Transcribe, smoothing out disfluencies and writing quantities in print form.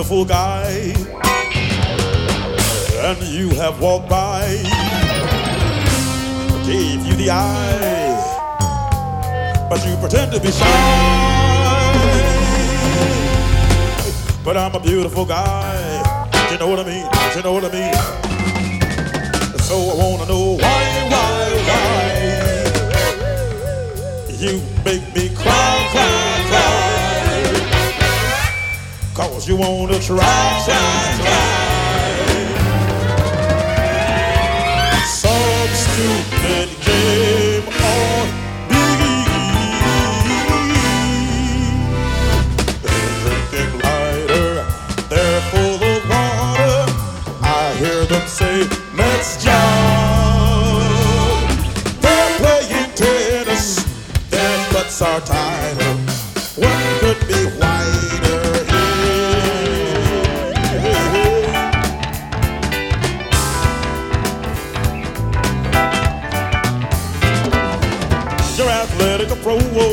beautiful guy, and you have walked by, gave you the eye, but you pretend to be shy. But I'm a beautiful guy, you know what I mean? You know what I mean? So I wanna know why you make me cry, cry, cry, 'cause you wanna try. Some stupid game on me. They're drinking lighter, they're full of water. I hear them say, let's jump. They're playing tennis, their butts are tighter. One could be whiter. You're athletic, a pro,